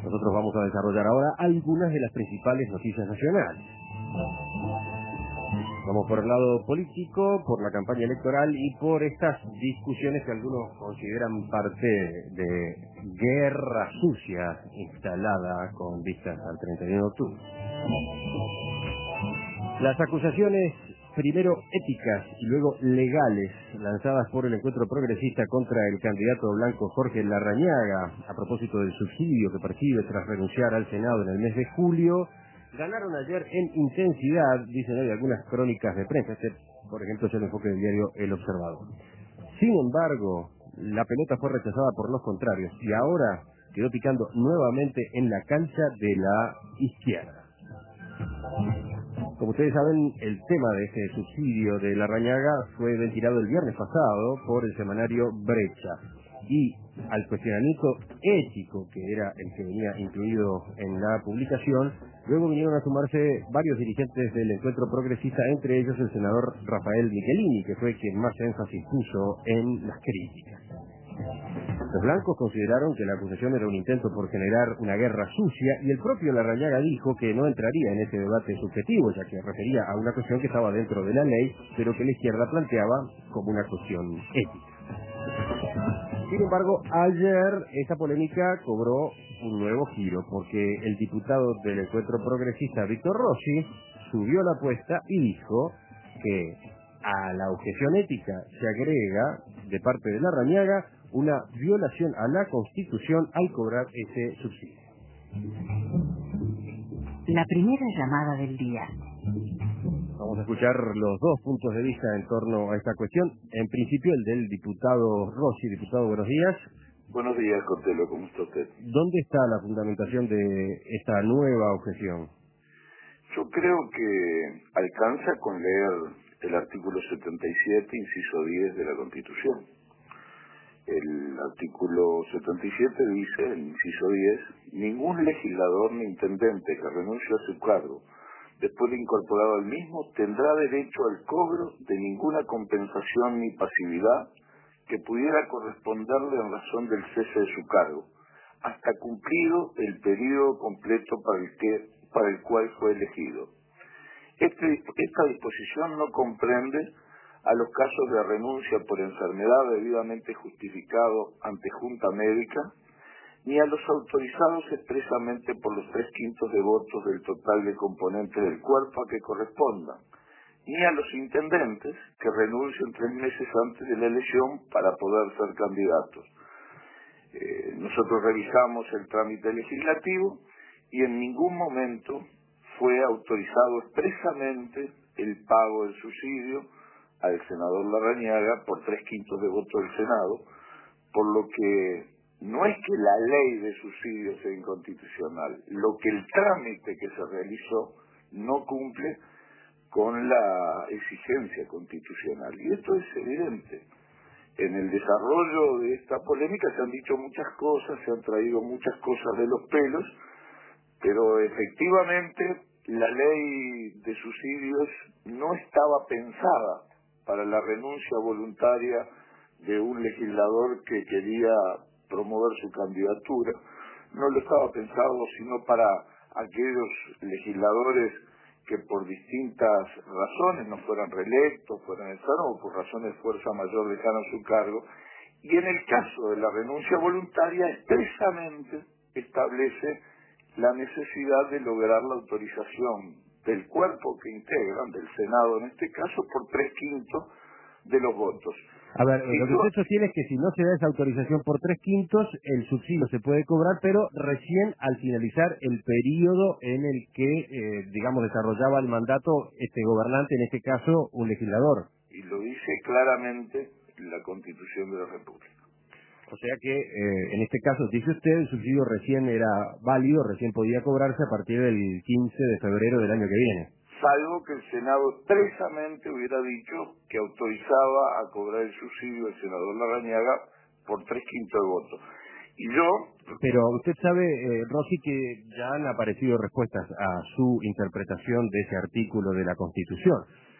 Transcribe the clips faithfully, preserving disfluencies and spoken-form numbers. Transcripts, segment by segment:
Nosotros vamos a desarrollar ahora algunas de las principales noticias nacionales. Vamos por el lado político, por la campaña electoral y por estas discusiones que algunos consideran parte de guerra sucia instalada con vistas al treinta y uno de octubre. Las acusaciones, primero éticas y luego legales, lanzadas por el Encuentro Progresista contra el candidato blanco Jorge Larrañaga a propósito del subsidio que percibe tras renunciar al Senado en el mes de julio, ganaron ayer en intensidad, dicen hoy algunas crónicas de prensa. Este, por ejemplo, es el enfoque del diario El Observador. Sin embargo, la pelota fue rechazada por los contrarios y ahora quedó picando nuevamente en la cancha de la izquierda. Como ustedes saben, el tema de este subsidio de Larrañaga fue ventilado el viernes pasado por el semanario Brecha. Y al cuestionamiento ético, que era el que venía incluido en la publicación, luego vinieron a sumarse varios dirigentes del Encuentro Progresista, entre ellos el senador Rafael Michelini, que fue quien más énfasis puso en las críticas. Los blancos consideraron que la acusación era un intento por generar una guerra sucia y el propio Larrañaga dijo que no entraría en ese debate subjetivo, ya que refería a una cuestión que estaba dentro de la ley, pero que la izquierda planteaba como una cuestión ética. Sin embargo, ayer esta polémica cobró un nuevo giro, porque el diputado del Encuentro Progresista, Víctor Rossi, subió la apuesta y dijo que a la objeción ética se agrega, de parte de Larrañaga, una violación a la Constitución al cobrar ese subsidio. La primera llamada del día. Vamos a escuchar los dos puntos de vista en torno a esta cuestión. En principio, el del diputado Rossi. Diputado, buenos días. Buenos días, Cotelo, ¿cómo está usted? ¿Dónde está la fundamentación de esta nueva objeción? Yo creo que alcanza con leer el artículo setenta y siete, inciso diez de la Constitución. El artículo setenta y siete dice, el inciso diez, ningún legislador ni intendente que renuncie a su cargo después de incorporado al mismo tendrá derecho al cobro de ninguna compensación ni pasividad que pudiera corresponderle en razón del cese de su cargo, hasta cumplido el periodo completo para el, que, para el cual fue elegido. Este, esta disposición no comprende a los casos de renuncia por enfermedad debidamente justificado ante junta médica, ni a los autorizados expresamente por los tres quintos de votos del total de componentes del cuerpo a que correspondan, ni a los intendentes que renuncien tres meses antes de la elección para poder ser candidatos. Eh, nosotros revisamos el trámite legislativo y en ningún momento fue autorizado expresamente el pago del subsidio al senador Larrañaga por tres quintos de votos del Senado, por lo que no es que la ley de subsidio sea inconstitucional, lo que el trámite que se realizó no cumple con la exigencia constitucional. Y esto es evidente. En el desarrollo de esta polémica se han dicho muchas cosas, se han traído muchas cosas de los pelos, pero efectivamente la ley de subsidios no estaba pensada para la renuncia voluntaria de un legislador que quería promover su candidatura, no lo estaba pensado sino para aquellos legisladores que por distintas razones no fueran reelectos, fueran enfermos o por razones de fuerza mayor dejaron su cargo, y en el caso de la renuncia voluntaria expresamente establece la necesidad de lograr la autorización del cuerpo que integran, del Senado en este caso, por tres quintos de los votos. A ver, lo que usted sostiene es que si no se da esa autorización por tres quintos, el subsidio se puede cobrar, pero recién al finalizar el periodo en el que, eh, digamos, desarrollaba el mandato este gobernante, en este caso, un legislador. Y lo dice claramente la Constitución de la República. O sea que, eh, en este caso, dice usted, el subsidio recién era válido, recién podía cobrarse a partir del quince de febrero del año que viene. Salvo que el Senado expresamente hubiera dicho que autorizaba a cobrar el subsidio al senador Larrañaga por tres quintos de votos. Y yo... Pero usted sabe, eh, Rossi, que ya han aparecido respuestas a su interpretación de ese artículo de la Constitución.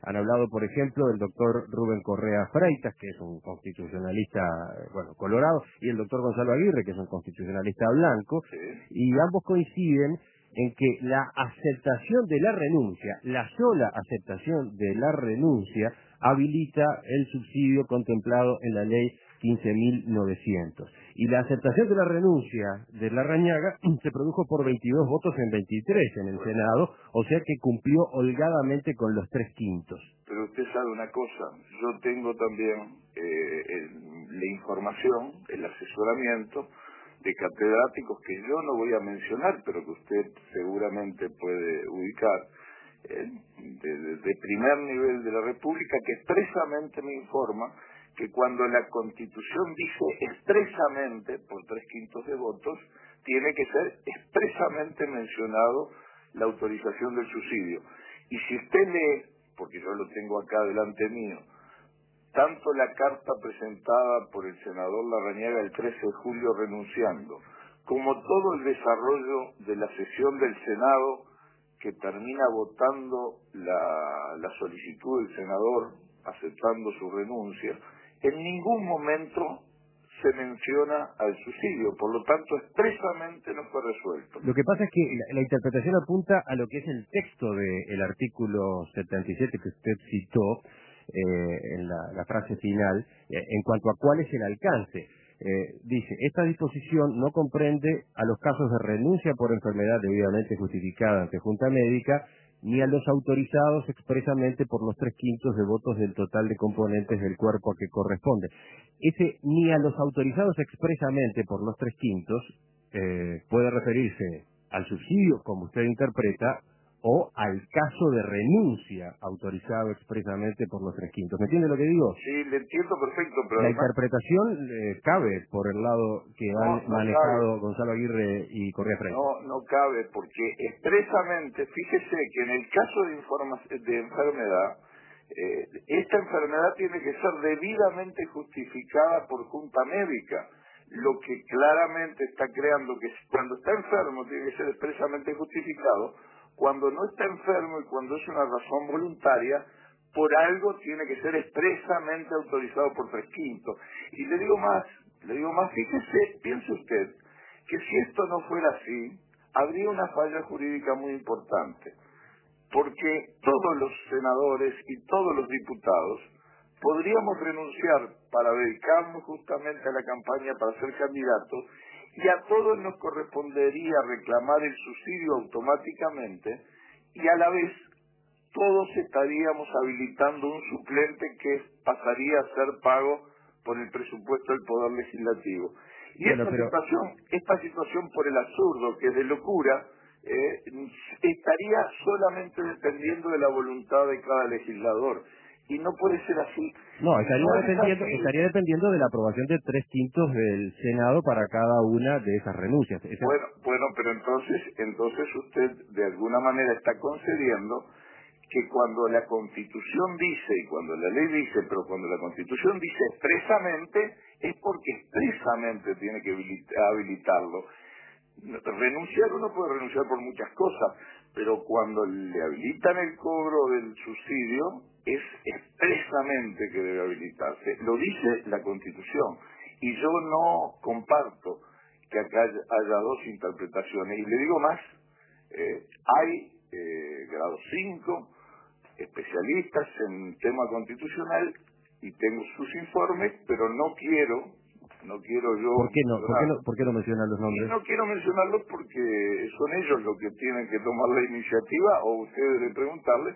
Han hablado, por ejemplo, del doctor Rubén Correa Freitas, que es un constitucionalista, bueno, colorado, y el doctor Gonzalo Aguirre, que es un constitucionalista blanco, Sí. y ambos coinciden en que la aceptación de la renuncia, la sola aceptación de la renuncia, habilita el subsidio contemplado en la ley quince mil novecientos. Y la aceptación de la renuncia de Larrañaga se produjo por veintidós votos en veintitrés en el Senado, o sea que cumplió holgadamente con los tres quintos. Pero usted sabe una cosa, yo tengo también eh, el- la información, el asesoramiento de catedráticos que yo no voy a mencionar, pero que usted seguramente puede ubicar, eh, de, de- de primer nivel de la República, que expresamente me informa que cuando la Constitución dice expresamente, por tres quintos de votos, tiene que ser expresamente mencionado la autorización del subsidio. Y si usted lee, porque yo lo tengo acá delante mío, tanto la carta presentada por el senador Larrañaga el trece de julio renunciando, como todo el desarrollo de la sesión del Senado que termina votando la, la solicitud del senador aceptando su renuncia, en ningún momento se menciona al subsidio, por lo tanto expresamente no fue resuelto. Lo que pasa es que la, la interpretación apunta a lo que es el texto del artículo setenta y siete que usted citó eh, en la, la frase final, eh, en cuanto a cuál es el alcance. Eh, dice, esta disposición no comprende a los casos de renuncia por enfermedad debidamente justificada ante Junta Médica, ni a los autorizados expresamente por los tres quintos de votos del total de componentes del cuerpo a que corresponde. Ese ni a los autorizados expresamente por los tres quintos eh, puede referirse al subsidio, como usted interpreta, o al caso de renuncia autorizado expresamente por los tres quintos. ¿Me entiende lo que digo? Sí, le entiendo perfecto, pero La además interpretación eh, cabe por el lado que no, han no manejado cabe. Gonzalo Aguirre y Correa Freitas. No, no cabe, porque expresamente, fíjese que en el caso de, informa- de enfermedad, eh, esta enfermedad tiene que ser debidamente justificada por junta médica, lo que claramente está creando que cuando está enfermo tiene que ser expresamente justificado, cuando no está enfermo y cuando es una razón voluntaria, por algo tiene que ser expresamente autorizado por tres quintos. Y le digo más, le digo más, fíjese, piense usted, que si esto no fuera así, habría una falla jurídica muy importante, porque todos los senadores y todos los diputados podríamos renunciar para dedicarnos justamente a la campaña para ser candidatos, y a todos nos correspondería reclamar el subsidio automáticamente, y a la vez todos estaríamos habilitando un suplente que pasaría a ser pago por el presupuesto del Poder Legislativo. Y Bueno, esta pero situación, esta situación por el absurdo, que es de locura, eh, estaría solamente dependiendo de la voluntad de cada legislador. Y no puede ser así. no, estaría No es dependiendo, así. estaría dependiendo de la aprobación de tres quintos del Senado para cada una de esas renuncias. Esa- Bueno, bueno, pero entonces, entonces usted de alguna manera está concediendo que cuando la Constitución dice, y cuando la ley dice, pero cuando la Constitución dice expresamente, es porque expresamente tiene que habilit- habilitarlo. Renunciar, uno puede renunciar por muchas cosas, pero cuando le habilitan el cobro del subsidio, es expresamente que debe habilitarse. Lo dice la Constitución, y yo no comparto que acá haya haya dos interpretaciones. Y le digo más, eh, hay eh, grado cinco, especialistas en tema constitucional, y tengo sus informes, pero no quiero, no quiero yo ¿Por qué no? ¿Por qué no, mencionar. por qué no mencionan los Y nombres? no quiero mencionarlos porque son ellos los que tienen que tomar la iniciativa, o ustedes de preguntarle,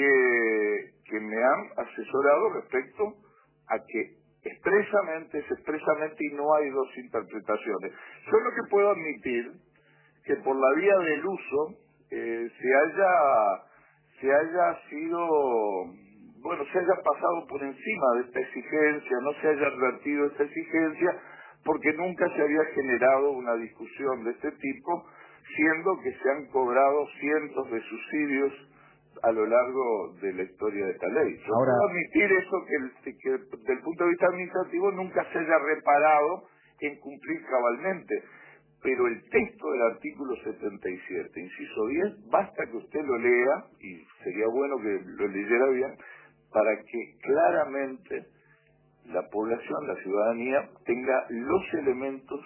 que, que me han asesorado respecto a que expresamente, es expresamente y no hay dos interpretaciones. Yo lo que puedo admitir que por la vía del uso eh, se haya se haya sido, bueno, se haya pasado por encima de esta exigencia, no se haya advertido esta exigencia, porque nunca se había generado una discusión de este tipo, siendo que se han cobrado cientos de subsidios a lo largo de la historia de esta ley. Yo Ahora, puedo admitir eso, que, el- que desde el punto de vista administrativo nunca se haya reparado en cumplir cabalmente, pero el texto del artículo setenta y siete, inciso diez, basta que usted lo lea, y sería bueno que lo leyera bien, para que claramente la población, la ciudadanía, tenga los elementos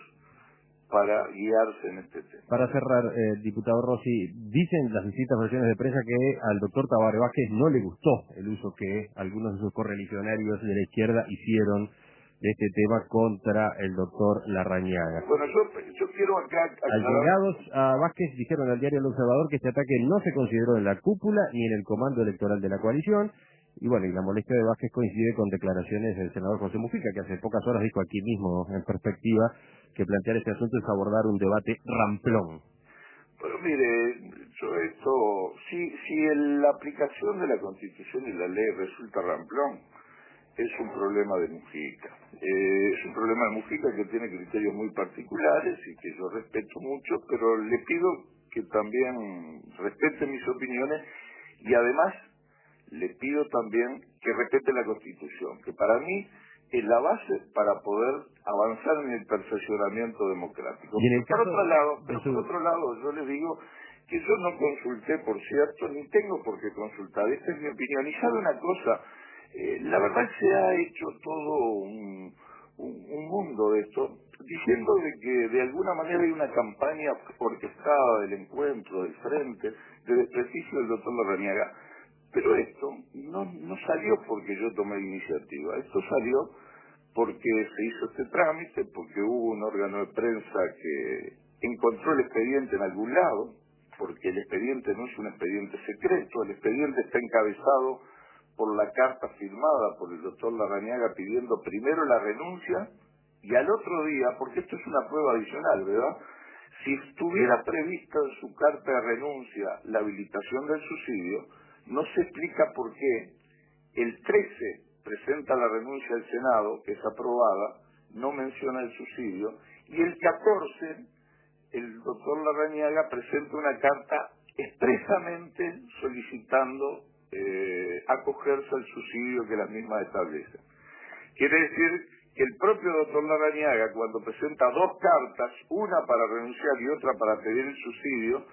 para guiarse en este tema. Para cerrar, eh, diputado Rossi, dicen las distintas versiones de prensa que al doctor Tabaré Vázquez no le gustó el uso que algunos de sus correligionarios de la izquierda hicieron de este tema contra el doctor Larrañaga. Bueno, yo, yo quiero acá aclarar... Allegados a Vázquez dijeron al diario El Observador que este ataque no se consideró en la cúpula ni en el comando electoral de la coalición. Y bueno, y la molestia de Vázquez coincide con declaraciones del senador José Mujica, que hace pocas horas dijo aquí mismo, en Perspectiva, que plantear este asunto es abordar un debate ramplón. Pero mire, yo esto, si, si el- la aplicación de la Constitución y la ley resulta ramplón, es un problema de Mujica. Eh, es un problema de Mujica que tiene criterios muy particulares y que yo respeto mucho, pero le pido que también respete mis opiniones y además le pido también que respete la Constitución, que para mí es la base para poder avanzar en el perfeccionamiento democrático. Y en el Por caso otro lado, de pero su... por otro lado, yo le digo que yo no consulté, por cierto, ni tengo por qué consultar. Esta es mi opinión. Y sabe una cosa, eh, la verdad se ha hecho todo un, un, un mundo de esto, diciendo de que de alguna manera hay una campaña orquestada del encuentro, del frente, de desprestigio del doctor Larrañaga. Pero esto no, no salió porque yo tomé iniciativa, esto salió porque se hizo este trámite, porque hubo un órgano de prensa que encontró el expediente en algún lado, porque el expediente no es un expediente secreto, el expediente está encabezado por la carta firmada por el doctor Larrañaga pidiendo primero la renuncia y al otro día, porque esto es una prueba adicional, ¿verdad? Si estuviera prevista en su carta de renuncia la habilitación del subsidio, no se explica por qué el trece presenta la renuncia al Senado, que es aprobada, no menciona el subsidio, y el catorce el doctor Larrañaga presenta una carta expresamente solicitando eh, acogerse al subsidio que las mismas establecen. Quiere decir que el propio doctor Larrañaga, cuando presenta dos cartas, una para renunciar y otra para pedir el subsidio,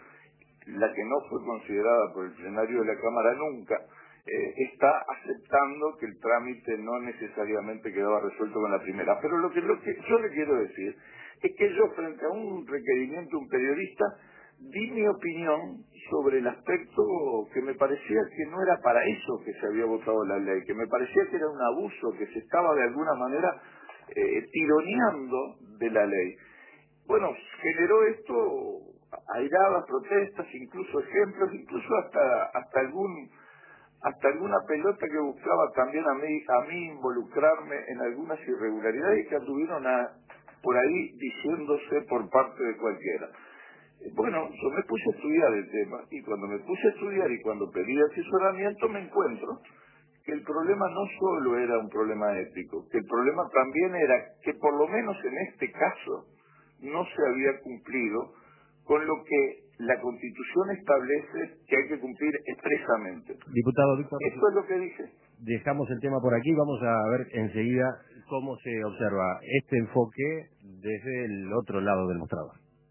la que no fue considerada por el plenario de la Cámara nunca, eh, está aceptando que el trámite no necesariamente quedaba resuelto con la primera. Pero lo que, lo que yo le quiero decir es que yo, frente a un requerimiento de un periodista, di mi opinión sobre el aspecto que me parecía que no era para eso que se había votado la ley, que me parecía que era un abuso, que se estaba de alguna manera eh, tironeando de la ley. Bueno, generó esto airadas protestas, incluso ejemplos, incluso hasta hasta algún hasta alguna pelota que buscaba también a mí a mí involucrarme en algunas irregularidades que anduvieron a, por ahí diciéndose por parte de cualquiera. Bueno, yo me puse a estudiar el tema y cuando me puse a estudiar y cuando pedí asesoramiento me encuentro que el problema no solo era un problema ético, que el problema también era que por lo menos en este caso no se había cumplido con lo que la Constitución establece que hay que cumplir expresamente. Diputado Víctor, Esto es lo que dije. dejamos el tema por aquí, vamos a ver enseguida cómo se observa este enfoque desde el otro lado del mostrador.